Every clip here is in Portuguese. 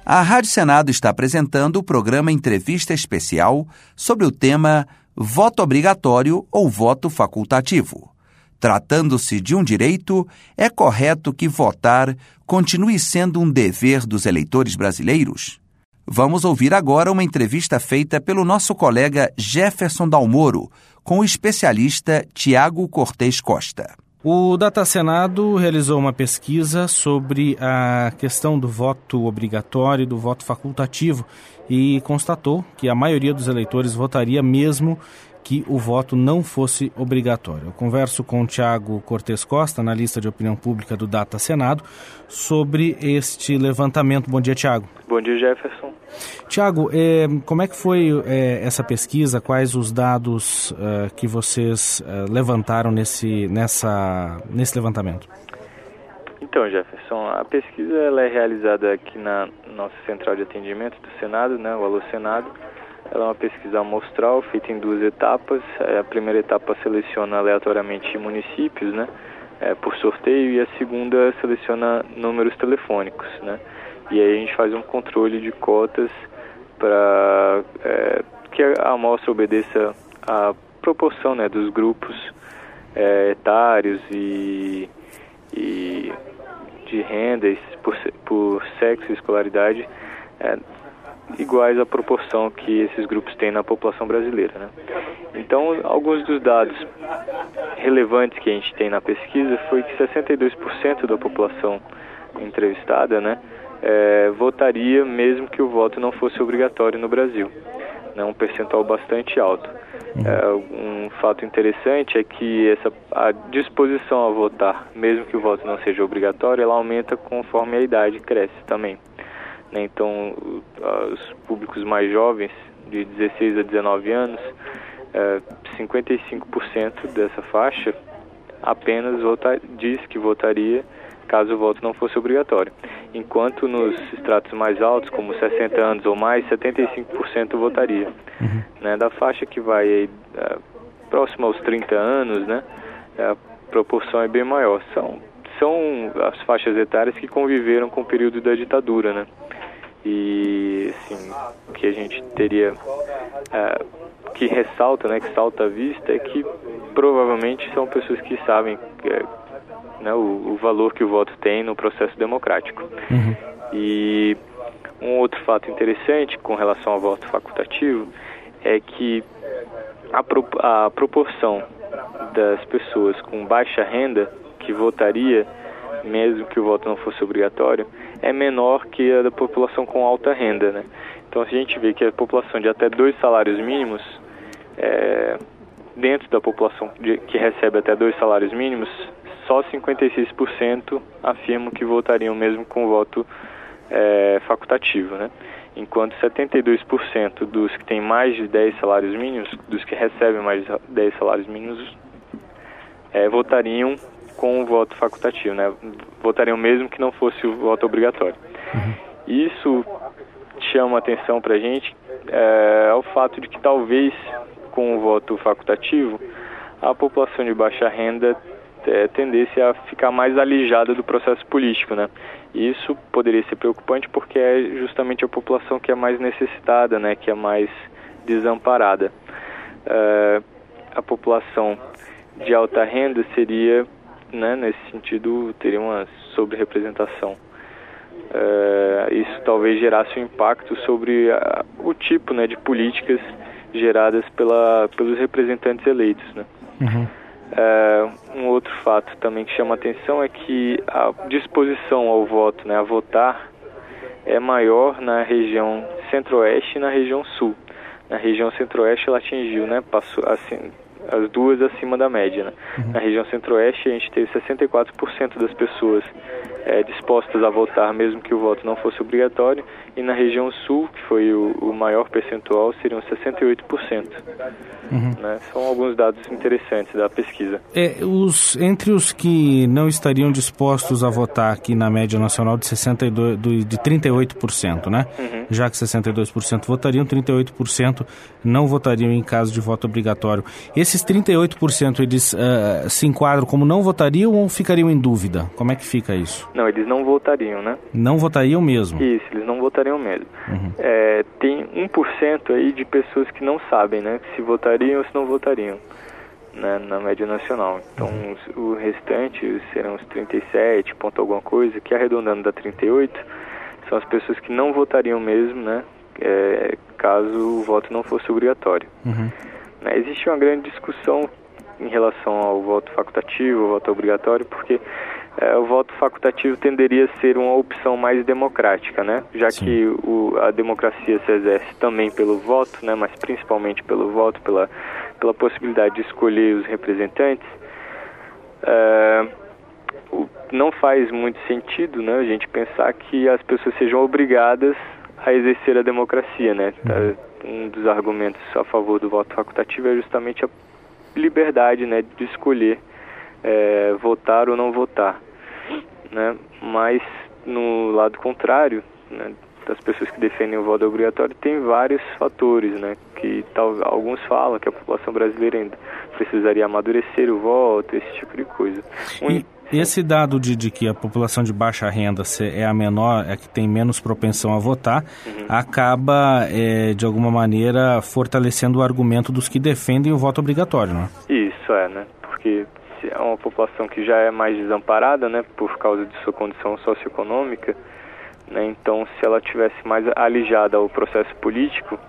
A Rádio Senado está apresentando o programa Entrevista Especial sobre o tema Voto Obrigatório ou Voto Facultativo. Tratando-se de um direito, é correto que votar continue sendo um dever dos eleitores brasileiros? Vamos ouvir agora uma entrevista feita pelo nosso colega Jefferson Dalmoro com o especialista Tiago Cortez Costa. O Data Senado realizou uma pesquisa sobre a questão do voto obrigatório e do voto facultativo e constatou que a maioria dos eleitores votaria mesmo que o voto não fosse obrigatório. Eu converso com o Tiago Cortez Costa, analista de opinião pública do Data Senado, sobre este levantamento. Bom dia, Tiago. Bom dia, Jefferson. Tiago, como é que foi essa pesquisa? Quais os dados que vocês levantaram nesse levantamento? Então, Jefferson, a pesquisa ela é realizada aqui na nossa central de atendimento do Senado, né, o Alô Senado. Ela é uma pesquisa amostral feita em 2 etapas. A primeira etapa seleciona aleatoriamente municípios, né, por sorteio, e a segunda seleciona números telefônicos, né. E aí a gente faz um controle de cotas para que a amostra obedeça à proporção, né, dos grupos etários e de rendas por sexo e escolaridade iguais à proporção que esses grupos têm na população brasileira, né? Então, alguns dos dados relevantes que a gente tem na pesquisa foi que 62% da população entrevistada, né, votaria mesmo que o voto não fosse obrigatório no Brasil, né, um percentual bastante alto. Um fato interessante é que a disposição a votar, mesmo que o voto não seja obrigatório, ela aumenta conforme a idade cresce também. Então, os públicos mais jovens, de 16 a 19 anos, 55% dessa faixa apenas diz que votaria caso o voto não fosse obrigatório. Enquanto nos estratos mais altos, como 60 anos ou mais, 75% votaria. Né? Da faixa que vai próxima aos 30 anos, né, a proporção é bem maior. São as faixas etárias que conviveram com o período da ditadura, né? E assim, o que a gente teria que ressalta, né, que salta à vista, é que provavelmente são pessoas que sabem né, o valor que o voto tem no processo democrático. E um outro fato interessante com relação ao voto facultativo é que a proporção das pessoas com baixa renda que votaria mesmo que o voto não fosse obrigatório é menor que a da população com alta renda, né? Então, se a gente vê que a população de até 2 salários mínimos, dentro da população que recebe até 2 salários mínimos, só 56% afirmam que votariam mesmo com o voto facultativo, né? Enquanto 72% dos que têm mais de 10 salários mínimos, dos que recebem mais de 10 salários mínimos, votariam com o voto facultativo, né? Votariam mesmo que não fosse o voto obrigatório. Isso chama atenção para a gente ao fato de que talvez com o voto facultativo a população de baixa renda tendesse a ficar mais alijada do processo político, né? E isso poderia ser preocupante porque é justamente a população que é mais necessitada, né? Que é mais desamparada. A população de alta renda seria, né, nesse sentido, teria uma sobre-representação. Isso talvez gerasse um impacto sobre o tipo, né, de políticas geradas pelos representantes eleitos, né? Um outro fato também que chama atenção é que a disposição ao voto, né, a votar, é maior na região centro-oeste e na região sul. Na região centro-oeste ela atingiu, né, passou assim, as duas acima da média, né? Na região centro-oeste a gente teve 64% das pessoas dispostas a votar mesmo que o voto não fosse obrigatório, e na região sul, que foi o maior percentual, seriam 68%. Né? São alguns dados interessantes da pesquisa. Entre os que não estariam dispostos a votar aqui na média nacional de 38%, né? Já que 62% votariam, 38% não votariam em caso de voto obrigatório. Esses Esses 38%, eles se enquadram como não votariam ou ficariam em dúvida? Como é que fica isso? Não, eles não votariam, né? Não votariam mesmo? Isso, eles não votariam mesmo. Tem 1% aí de pessoas que não sabem, né? Se votariam ou se não votariam, né, na média nacional. Então, o restante serão os 37, ponto alguma coisa, que arredondando dá 38, são as pessoas que não votariam mesmo, né? Caso o voto não fosse obrigatório. Existe uma grande discussão em relação ao voto facultativo, ao voto obrigatório, porque o voto facultativo tenderia a ser uma opção mais democrática, né? Já Sim. que a democracia se exerce também pelo voto, né? Mas principalmente pelo voto, pela possibilidade de escolher os representantes. Não faz muito sentido, né, a gente pensar que as pessoas sejam obrigadas a exercer a democracia, né? Um dos argumentos a favor do voto facultativo é justamente a liberdade, né, de escolher votar ou não votar, né? Mas no lado contrário, né, das pessoas que defendem o voto obrigatório, tem vários fatores, né, que alguns falam que a população brasileira ainda precisaria amadurecer o voto, esse tipo de coisa. Esse dado de que a população de baixa renda é a menor, é que tem menos propensão a votar, acaba, de alguma maneira, fortalecendo o argumento dos que defendem o voto obrigatório, não é? Isso, né? Porque é uma população que já é mais desamparada, né, por causa de sua condição socioeconômica, né? Então, se ela tivesse mais alijada do processo político,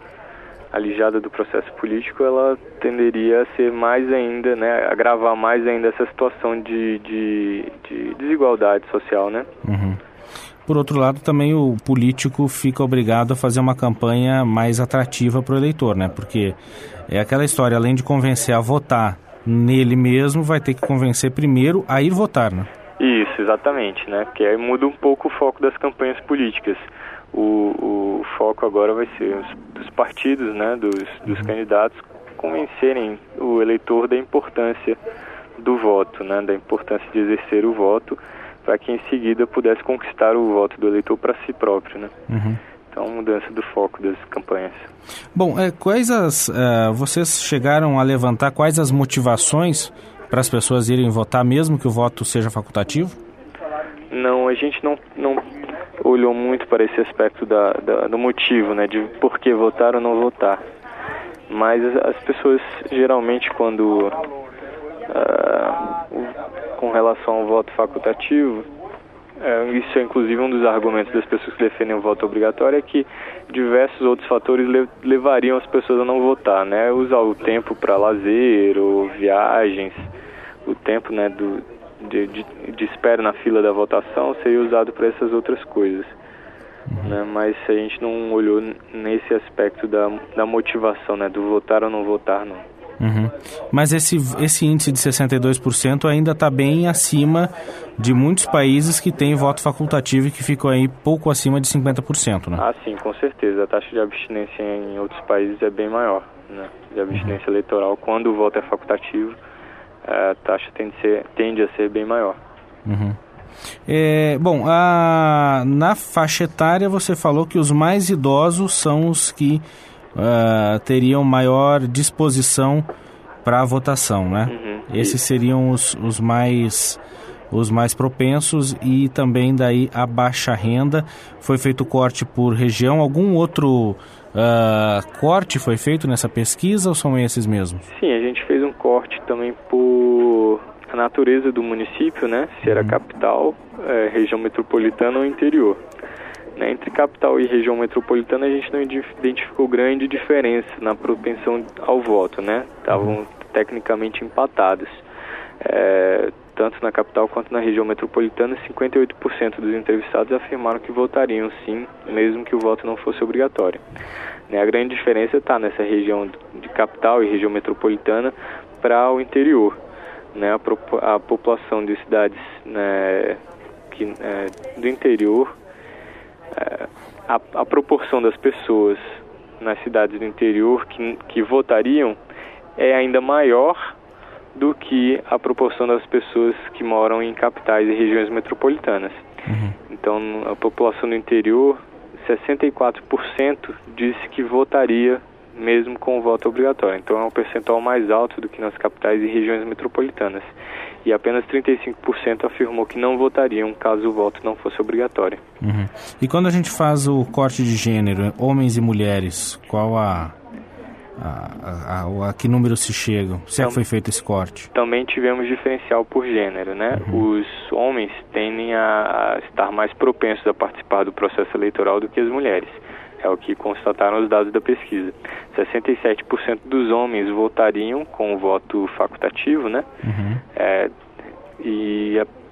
ela tenderia a ser mais ainda, né, agravar mais ainda essa situação de desigualdade social, né? Por outro lado, também o político fica obrigado a fazer uma campanha mais atrativa para o eleitor, né? Porque é aquela história, além de convencer a votar nele mesmo, vai ter que convencer primeiro a ir votar, né? Isso, exatamente, né? Porque aí muda um pouco o foco das campanhas políticas. O foco agora vai ser dos partidos, né, dos candidatos, convencerem o eleitor da importância do voto, né, da importância de exercer o voto, para que em seguida pudesse conquistar o voto do eleitor para si próprio, né? Então, mudança do foco das campanhas. Bom, vocês chegaram a levantar quais as motivações para as pessoas irem votar, mesmo que o voto seja facultativo? Não, a gente não olhou muito para esse aspecto do motivo, né, de por que votar ou não votar. Mas as pessoas, geralmente, quando com relação ao voto facultativo, isso é inclusive um dos argumentos das pessoas que defendem o voto obrigatório, é que diversos outros fatores levariam as pessoas a não votar, né? Usar o tempo para lazer ou viagens, o tempo, né, de espera na fila da votação seria usado para essas outras coisas, né? Mas a gente não olhou nesse aspecto da motivação, né, do votar ou não votar, não. Mas esse índice de 62% ainda está bem acima de muitos países que têm voto facultativo e que ficam aí pouco acima de 50%, né? Sim, com certeza. A taxa de abstinência em outros países é bem maior, né? De abstinência eleitoral, quando o voto é facultativo, a taxa tende a ser bem maior. Na faixa etária você falou que os mais idosos são os que teriam maior disposição para a votação, né? Esses seriam os mais propensos, e também daí a baixa renda. Foi feito corte por região? Algum outro corte foi feito nessa pesquisa ou são esses mesmos? Sim, a gente fez um corte também por a natureza do município, né? Se era capital, região metropolitana ou interior. Entre capital e região metropolitana, a gente não identificou grande diferença na propensão ao voto, né? Estavam tecnicamente empatados. Tanto na capital quanto na região metropolitana, 58% dos entrevistados afirmaram que votariam sim, mesmo que o voto não fosse obrigatório. A grande diferença está nessa região de capital e região metropolitana para o interior. A população de cidades, né, do interior, a proporção das pessoas nas cidades do interior que votariam é ainda maior do que a proporção das pessoas que moram em capitais e regiões metropolitanas. Então, a população do interior, 64% disse que votaria mesmo com o voto obrigatório. Então é um percentual mais alto do que nas capitais e regiões metropolitanas. E apenas 35% afirmou que não votariam caso o voto não fosse obrigatório. Uhum. E quando a gente faz o corte de gênero, homens e mulheres, qual a que número se chega? Se é que foi feito esse corte? Também tivemos diferencial por gênero, né? Os homens tendem a estar mais propensos a participar do processo eleitoral do que as mulheres. É o que constataram os dados da pesquisa. 67% dos homens votariam com o voto facultativo, né? E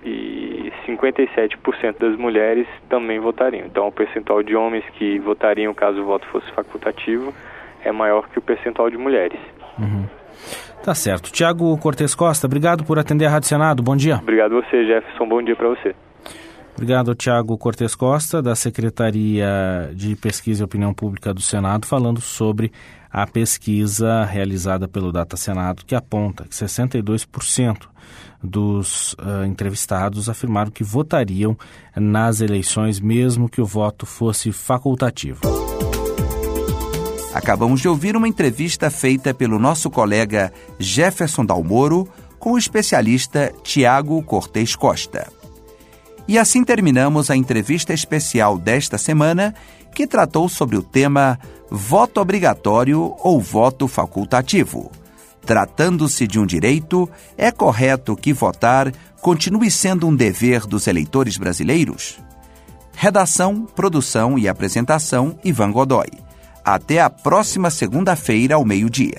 57% das mulheres também votariam. Então, o percentual de homens que votariam caso o voto fosse facultativo é maior que o percentual de mulheres. Tá certo. Tiago Cortes Costa, obrigado por atender a Rádio Senado. Bom dia. Obrigado a você, Jefferson. Bom dia para você. Obrigado ao Tiago Cortes Costa, da Secretaria de Pesquisa e Opinião Pública do Senado, falando sobre a pesquisa realizada pelo Data Senado, que aponta que 62% dos entrevistados afirmaram que votariam nas eleições, mesmo que o voto fosse facultativo. Acabamos de ouvir uma entrevista feita pelo nosso colega Jefferson Dalmoro com o especialista Tiago Cortes Costa. E assim terminamos a entrevista especial desta semana, que tratou sobre o tema voto obrigatório ou voto facultativo. Tratando-se de um direito, é correto que votar continue sendo um dever dos eleitores brasileiros? Redação, produção e apresentação, Ivan Godoy. Até a próxima segunda-feira, ao meio-dia.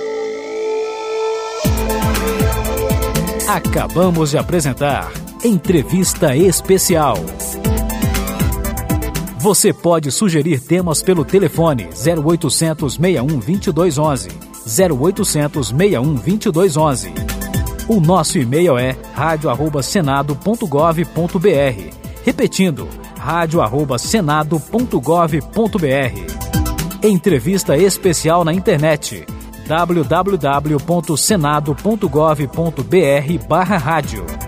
Acabamos de apresentar Entrevista Especial. Você pode sugerir temas pelo telefone 0800 61 2211, 0800 61 2211. O nosso e-mail é radio@senado.gov.br. Repetindo, radio@senado.gov.br. Entrevista especial na internet www.senado.gov.br/rádio.